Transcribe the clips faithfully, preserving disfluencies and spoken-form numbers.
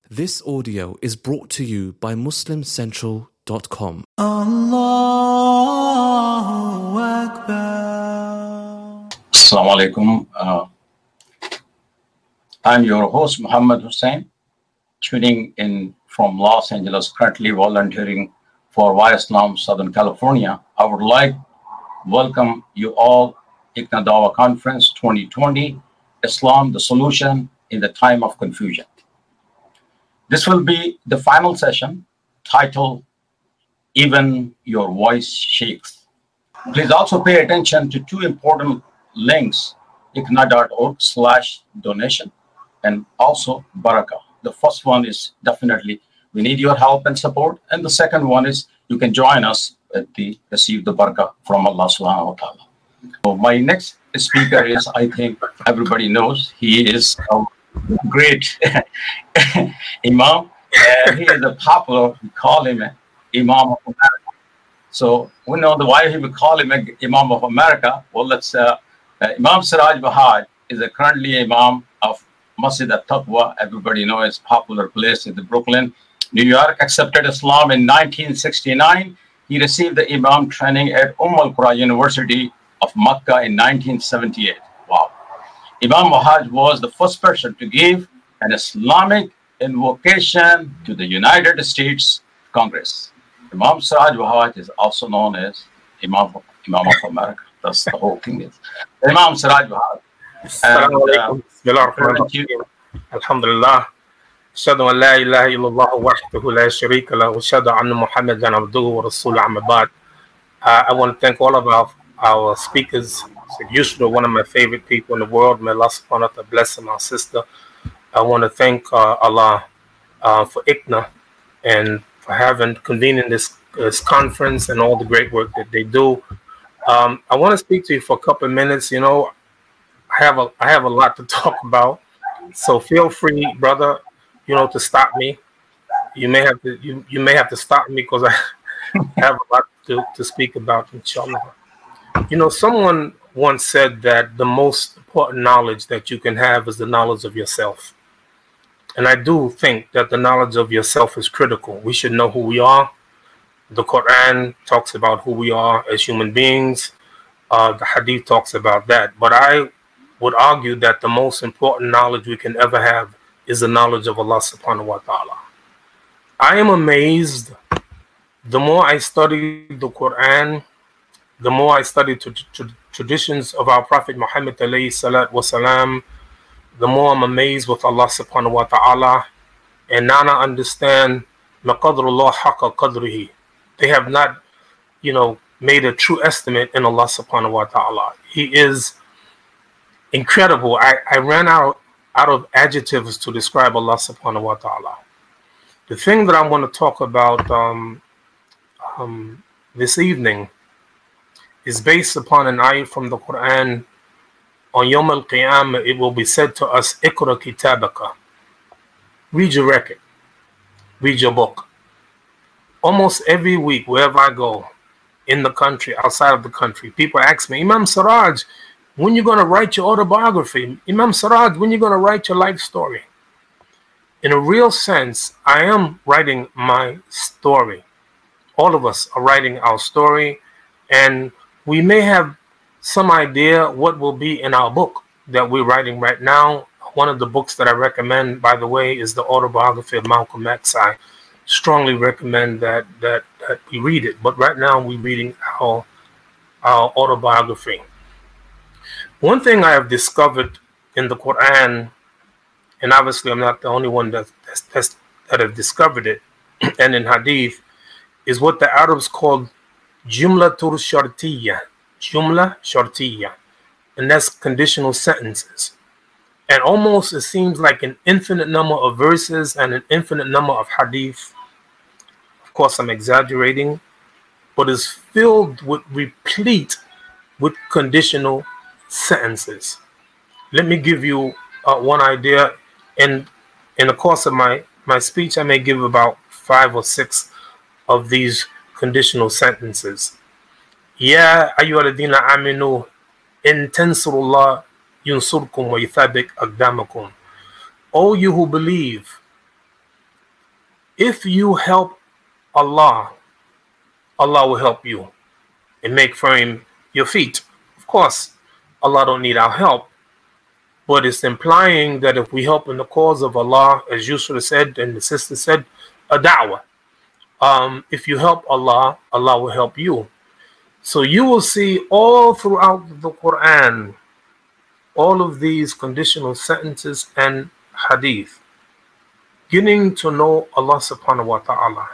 This audio is brought to you by muslim central dot com. Allahu Akbar. Assalamu alaikum. Uh, I'm your host, Muhammad Hussain, tuning in from Los Angeles, currently volunteering for Y Islam Southern California. I would like to welcome you all ICNA Dawah Conference twenty twenty, Islam, the Solution in the Time of Confusion. This will be the final session titled, Even Your Voice Shakes. Please also pay attention to two important links, icna.org slash donation and also Barakah. The first one is definitely we need your help and support. And the second one is you can join us at the receive the Barakah from Allah subhanahu wa ta'ala. So my next speaker is, I think everybody knows, he is a great Imam. And he is a popular, we call him Imam of America. So we know the why he would call him Imam of America. Well, let's, uh, uh, Imam Siraj Bahaj is a currently Imam of Masjid al-Taqwa. Everybody knows it's a popular place in the Brooklyn, New York. Accepted Islam in nineteen sixty-nine. He received the Imam training at Umm al-Qura University of Makkah in nineteen seventy-eight. Wow. Imam Bahaj was the first person to give an Islamic invocation to the United States Congress. Imam Siraj Bahaj is also known as Imam, Imam of America. That's the whole thing is. Imam Siraj Bahaj. Assalamu alaikum. Bismillahirrahmanirrahim. Alhamdulillah. Ashhadu an la ilaha illallah wahdahu la sharika lahu wa ashhadu anna Muhammadan abduhu wa rasuluhu amma ba'd. Uh, I want to thank all of our, our speakers. Yusra, one of my favorite people in the world. May Allah subhanahu wa ta'ala bless him, our sister. I want to thank uh, Allah uh, for ICNA and for having convening this, this conference and all the great work that they do. Um, I want to speak to you for a couple of minutes. You know, I have a I have a lot to talk about, so feel free, brother, you know, to stop me. You may have to you, you may have to stop me because I have a lot to, to speak about, inshallah. You know, someone once said that the most important knowledge that you can have is the knowledge of yourself. And I do think that the knowledge of yourself is critical. We should know who we are. The Quran talks about who we are as human beings. Uh, the Hadith talks about that. But I would argue that the most important knowledge we can ever have is the knowledge of Allah subhanahu wa ta'ala. I am amazed. The more I study the Quran, the more I study to, to, traditions of our Prophet Muhammad alayhi salat wasalam, the more I'm amazed with Allah subhanahu wa ta'ala. And now I understand maqadrullah haqqa qadrihi. They have not, you know, made a true estimate in Allah subhanahu wa ta'ala. He is incredible. I, I ran out, out of adjectives to describe Allah subhanahu wa ta'ala. The thing that I want to talk about um, um, this evening is based upon an ayah from the Quran. On Yawm al-Qiyamah, it will be said to us, Iqra kitabaka. Read your record. Read your book. Almost every week, wherever I go, in the country, outside of the country, people ask me, Imam Siraj, when you going to write your autobiography? Imam Siraj, when you going to write your life story? In a real sense, I am writing my story. All of us are writing our story, and we may have some idea what will be in our book that we're writing right now. One of the books that I recommend, by the way, is the autobiography of Malcolm X. I strongly recommend that that, that we read it. But right now we're reading our, our autobiography. One thing I have discovered in the Quran, and obviously I'm not the only one that, that's, that have discovered it, and in Hadith, is what the Arabs called Jumlatul Shartiyya. Jumla Shartiyya. And that's conditional sentences. And almost it seems like an infinite number of verses and an infinite number of hadith. Of course, I'm exaggerating, but it's filled with, replete with conditional sentences. Let me give you uh, one idea. And in the course of my, my speech, I may give about five or six of these conditional sentences. Ya ayyuhalladhina aminu in tansurullah yunsurkum wa yuthabbit aqdamakum. O you who believe, if you help Allah, Allah will help you and make firm your feet. Of course, Allah don't need our help, but it's implying that if we help in the cause of Allah, as you should have said and the sister said, a da'wah. Um, if you help Allah, Allah will help you. So you will see all throughout the Quran, all of these conditional sentences and hadith, getting to know Allah subhanahu wa ta'ala.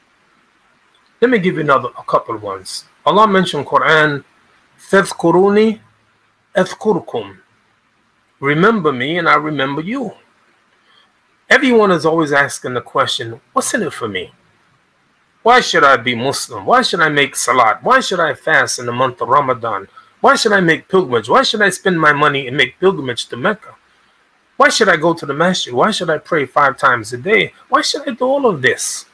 Let me give you another a couple of ones. Allah mentioned Quran, فَاذْكُرُونِي أَذْكُرْكُمْ. Remember me and I remember you. Everyone is always asking the question, what's in it for me? Why should I be Muslim? Why should I make salat? Why should I fast in the month of Ramadan? Why should I make pilgrimage? Why should I spend my money and make pilgrimage to Mecca? Why should I go to the masjid? Why should I pray five times a day? Why should I do all of this?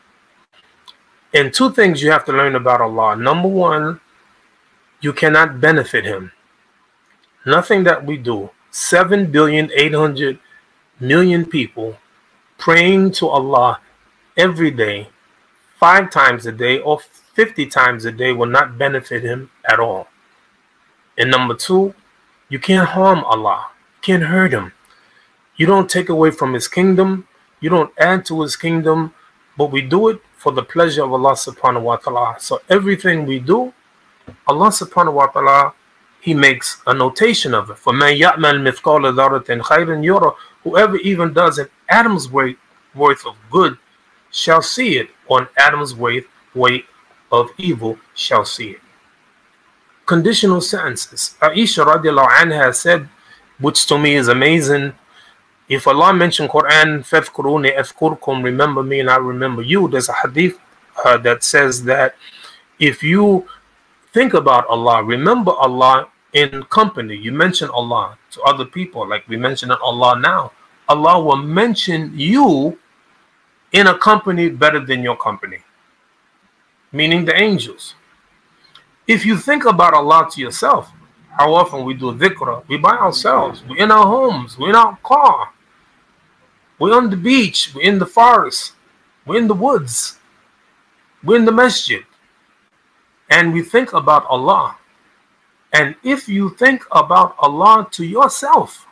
And two things you have to learn about Allah. Number one, you cannot benefit him. Nothing that we do, seven billion eight hundred million people praying to Allah every day, five times a day or fifty times a day will not benefit him at all. And number two, you can't harm Allah. You can't hurt him. You don't take away from his kingdom. You don't add to his kingdom, but we do it for the pleasure of Allah subhanahu wa ta'ala. So everything we do, Allah subhanahu wa ta'ala, he makes a notation of it. For man ya'mal mithqala dharratin khayran yara, whoever even does an atom's weight worth of good shall see it, or an atom's weight weight of evil shall see it. Conditional sentences. Aisha radiallahu anha said, which to me is amazing, if Allah mentioned Quran, فَاذْكُرُونِي أَذْكُرْكُمْ, remember me and I remember you. There's a hadith uh, that says that if you think about Allah, remember Allah in company, you mention Allah to other people, like we mention Allah now, Allah will mention you in a company better than your company, meaning the angels. If you think about Allah to yourself, how often we do dhikr, we by ourselves, we're in our homes, we're in our car, we're on the beach, we're in the forest, we're in the woods, we're in the masjid, and we think about Allah. And if you think about Allah to yourself,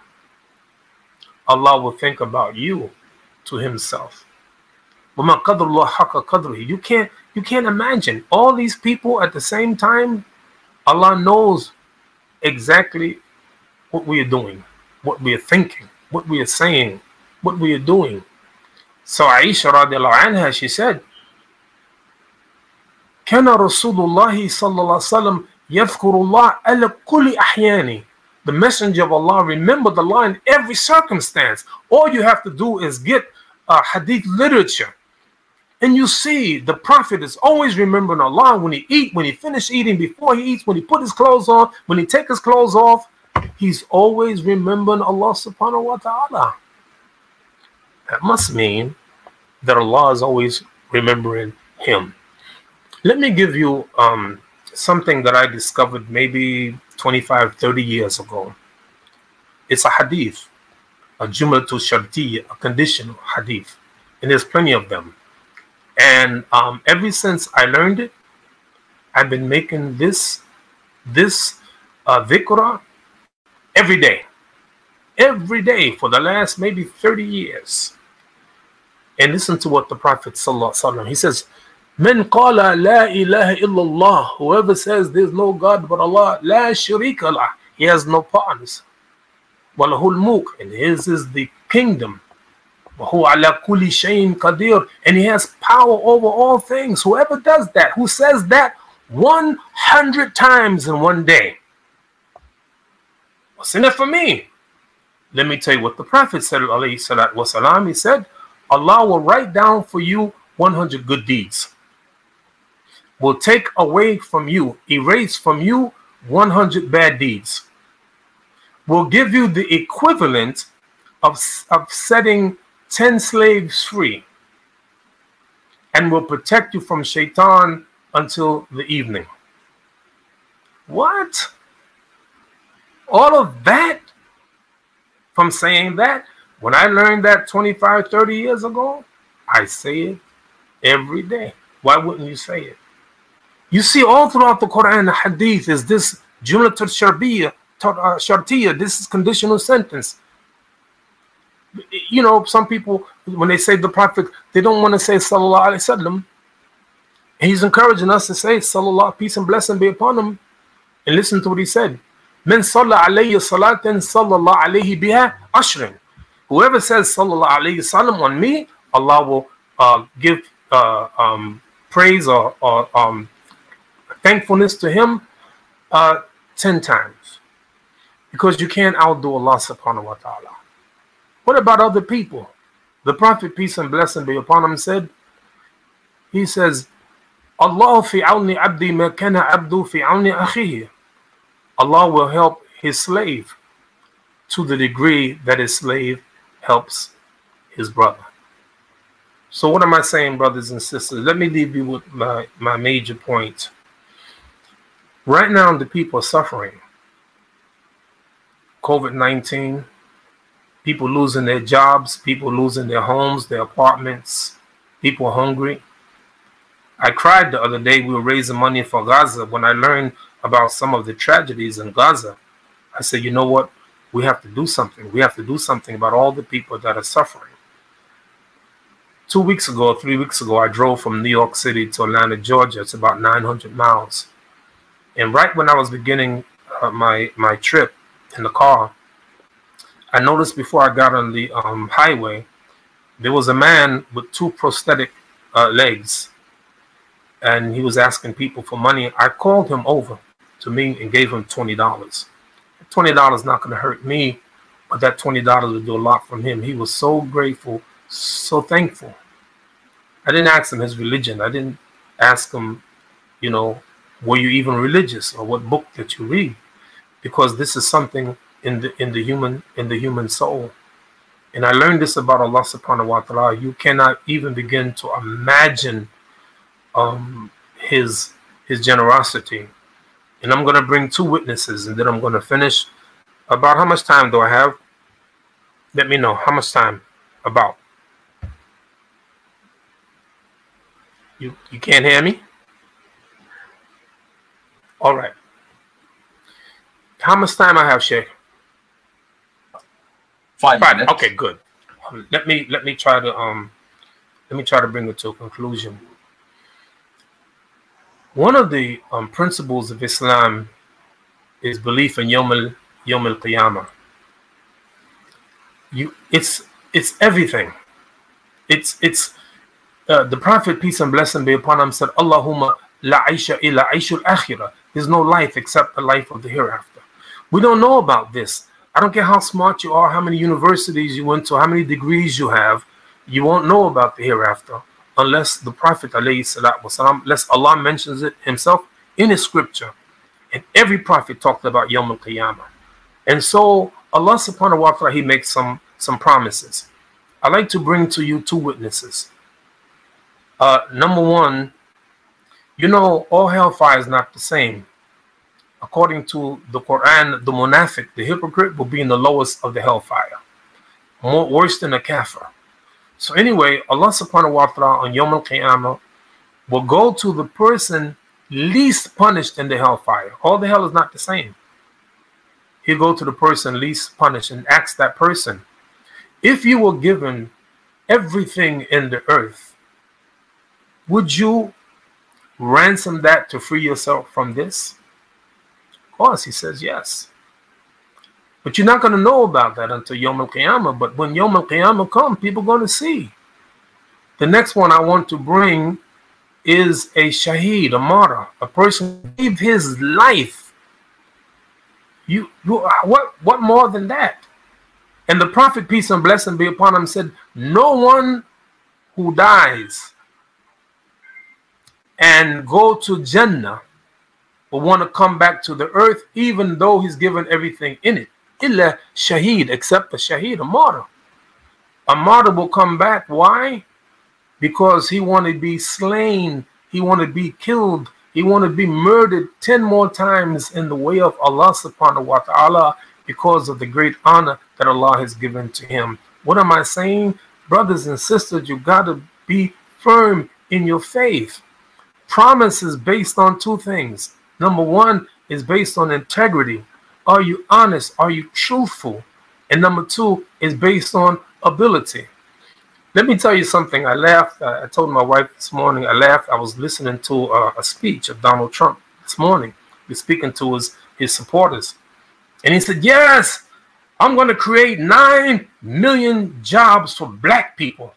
Allah will think about you to himself. You can't, you can't imagine all these people at the same time. Allah knows exactly what we are doing, what we are thinking, what we are saying, what we are doing. So Aisha radiallahu anha, she said, كان رسول الله صلى الله عليه وسلم يذكر الله على كل أحيانه. The messenger of Allah remembered Allah in every circumstance. All you have to do is get uh, hadith literature, and you see the Prophet is always remembering Allah when he eat, when he finish eating, before he eats, when he put his clothes on, when he take his clothes off. He's always remembering Allah subhanahu wa ta'ala. That must mean that Allah is always remembering him. Let me give you um, something that I discovered maybe twenty-five, thirty years ago. It's a hadith, a jumlatul shartiyya, a conditional hadith, and there's plenty of them. And um, ever since I learned it, I've been making this this uh, dhikra every day, every day for the last maybe thirty years. And listen to what the Prophet sallallahu alaihi wasallam, he says, "Man qala la ilaha illallah," whoever says there's no God but Allah, la sharika lah, he has no partners, walahul mulk, and his is the kingdom, wa huwa ala kulli shay'in qadir, and he has power over all things. Whoever does that, who says that one hundred times in one day, what's in it for me? Let me tell you what the Prophet said, alayhi salatu wasalam. He said, Allah will write down for you one hundred good deeds, will take away from you, erase from you one hundred bad deeds, will give you the equivalent of, of setting ten slaves free, and will protect you from shaitan until the evening. What? All of that from saying that? When I learned that twenty-five, thirty years ago, I say it every day. Why wouldn't you say it? You see all throughout the Quran, the Hadith is this Jumlat al-Shartiyya, Shartiyya, this is conditional sentence. You know, some people, when they say the Prophet, they don't want to say Sallallahu Alaihi Wasallam. He's encouraging us to say Sallallahu, peace and blessing be upon him. And listen to what he said. Men salla alayhi salatan sallallahu alayhi biha ashrin. Whoever says Sallallahu Alaihi Wasallam on me, Allah will uh, give uh, um, praise or, or um, thankfulness to him uh, ten times. Because you can't outdo Allah subhanahu wa ta'ala. What about other people? The Prophet, peace and blessing be upon him, said, he says, Allah fi awni abdi ma kana abdu fi awni akhihi. Allah will help his slave to the degree that his slave helps his brother. So what am I saying, brothers and sisters? Let me leave you with my, my major point. Right now, the people are suffering. COVID nineteen, people losing their jobs, people losing their homes, their apartments, people hungry. I cried the other day, we were raising money for Gaza. When I learned about some of the tragedies in Gaza, I said, you know what? We have to do something. We have to do something about all the people that are suffering. Two weeks ago, three weeks ago, I drove from New York City to Atlanta, Georgia. It's about nine hundred miles. And right when I was beginning uh, my, my trip in the car, I noticed before I got on the um, highway, there was a man with two prosthetic uh, legs. And he was asking people for money. I called him over to me and gave him twenty dollars. twenty dollars is not going to hurt me, but that twenty dollars would do a lot from him. He was so grateful, so thankful. I didn't ask him his religion. I didn't ask him, you know, were you even religious or what book that you read? Because this is something in the in the human in the human soul. And I learned this about Allah subhanahu wa ta'ala. You cannot even begin to imagine um, his his generosity. And I'm going to bring two witnesses and then I'm going to finish. About how much time do I have? Let me know. How much time? About. You, you can't hear me? All right. How much time I have, Sheikh? Five, Five minutes. Okay, good. Um, let me let me try to um let me try to bring it to a conclusion. One of the um, principles of Islam is belief in Yawm al Yawm al Qiyamah. You, it's it's everything. It's it's uh, the Prophet, peace and blessing be upon him, said, "Allahumma la aisha illa aishul akhirah." There's no life except the life of the hereafter. We don't know about this. I don't care how smart you are, how many universities you went to, how many degrees you have, you won't know about the hereafter unless the Prophet alayhi salatu wasalam, unless Allah mentions it himself in his scripture. And every prophet talked about Yawm al-Qiyamah. And so Allah subhanahu wa ta'ala, he makes some, some promises. I'd like to bring to you two witnesses. Uh, number one, you know, all hellfire is not the same. According to the Quran, the munafiq, the hypocrite, will be in the lowest of the hellfire. More worse than a kafir. So anyway, Allah subhanahu wa ta'ala on Yawm al-Qiyamah will go to the person least punished in the hellfire. All the hell is not the same. He'll go to the person least punished and ask that person, if you were given everything in the earth, would you ransom that to free yourself from this? Of course, he says yes. But you're not going to know about that until Yawm al-Qiyamah. But when Yawm al-Qiyamah comes, people are going to see. The next one I want to bring is a shaheed, a martyr, a person who gave his life. You, you, what, what more than that? And the Prophet, peace and blessing be upon him, said, no one who dies and go to Jannah will want to come back to the earth, even though he's given everything in it. Illa shaheed, except a shaheed, a martyr. A martyr will come back. Why? Because he wanted to be slain. He wanted to be killed. He wanted to be murdered ten more times in the way of Allah subhanahu wa ta'ala because of the great honor that Allah has given to him. What am I saying? Brothers and sisters, you got to Be firm in your faith. Promise is based on two things. Number one is based on integrity. Are you honest? Are you truthful? And number two is based on ability. Let me tell you something. I laughed. I told my wife this morning, I laughed. I was listening to a, a speech of Donald Trump this morning. He was speaking to his, his supporters. And he said, yes, I'm going to create nine million jobs for black people.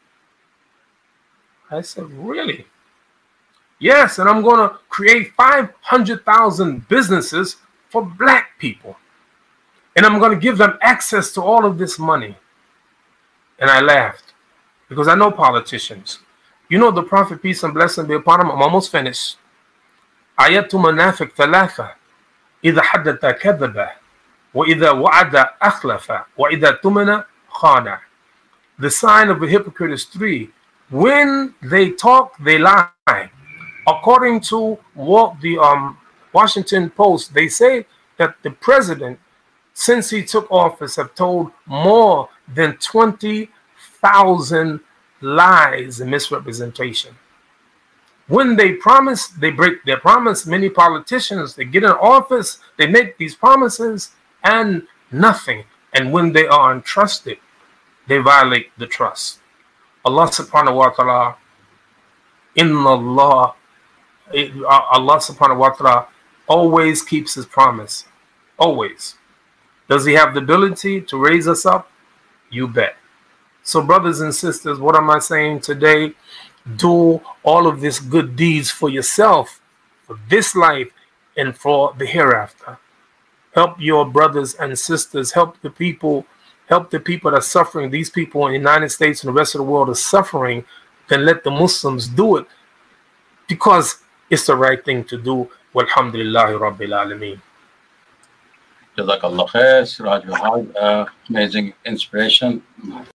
I said, really? Yes, and I'm going to create five hundred thousand businesses for black people. And I'm going to give them access to all of this money. And I laughed because I know politicians. You know the Prophet, peace and blessing be upon him. I'm almost finished. Ayatu manafiq thalatha. إذا حدث كذب وإذا وعد أخلف وإذا تمن خان. The sign of a hypocrite is three. When they talk, they lie. According to what the um, Washington Post, they say that the president, since he took office, have told more than twenty thousand lies and misrepresentation. When they promise, they break their promise. Many politicians, they get in office, they make these promises and nothing. And when they are entrusted, they violate the trust. Allah subhanahu wa ta'ala, inna Allah, Allah subhanahu wa ta'ala always keeps his promise. Always. Does he have the ability to raise us up? You bet. So brothers and sisters, what am I saying today? Do all of these good deeds for yourself, for this life, and for the hereafter. Help your brothers and sisters. Help the people. Help the people that are suffering. These people in the United States and the rest of the world are suffering. Then let the Muslims do it because it's the right thing to do. Walhamdulillahi Rabbil Alameen. Jazakallah khair, Siraj Wahab. Uh, amazing inspiration.